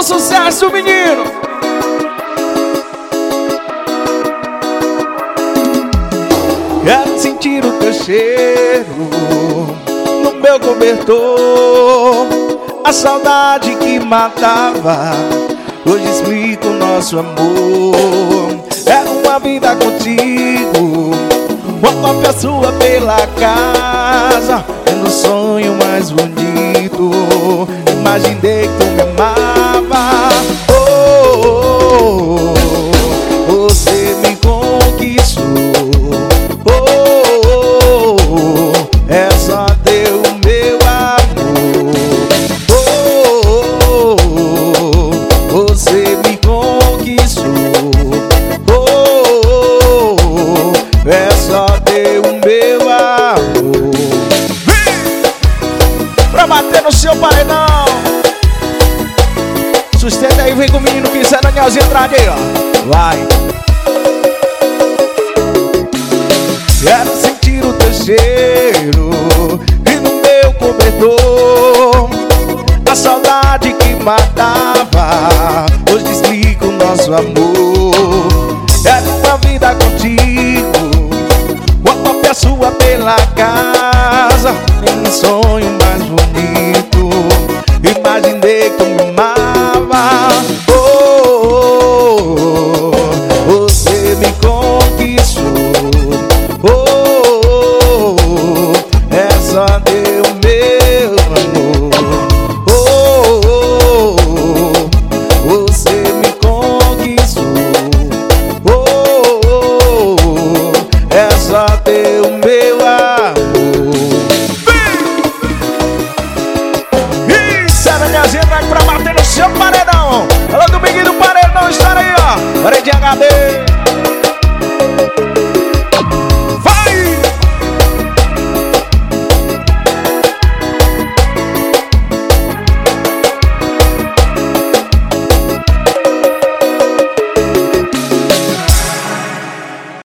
do sucesso, menino. Quero sentir o teu cheiro no meu cobertor, a saudade que matava. Hoje explico o nosso amor. Era uma vida contigo, uma cópia sua pela casa. É no sonho mais bonito, imaginei que tu me amava. Oh, oh, oh, você me conquistou. Oh, oh, oh, é só teu meu amor. Oh, oh, oh, você me conquistou. Oh, oh, oh, é só teu meu amor. Pra bater no seu paredão. Sustenta aí, vem com o menino Pincel, Danielzinho Andrade aí, ó. Vai. Quero sentir o teu cheiro e no meu cobertor, a saudade que matava. Hoje explico o nosso amor. Era uma vida contigo, uma cópia sua pela casa. Um sonho mais bonito, imaginei que tu me amava. Oh, oh, oh, você me conquistou. Oh, oh, oh, é só teu meu amor. Oh, oh, oh, você me conquistou. Oh, oh, oh, é só teu meu amor. Isso é Danielzinho, vai pra bater no seu paredão. Alô, Dominguinho do Paredão, estar aí, ó. Parede HD.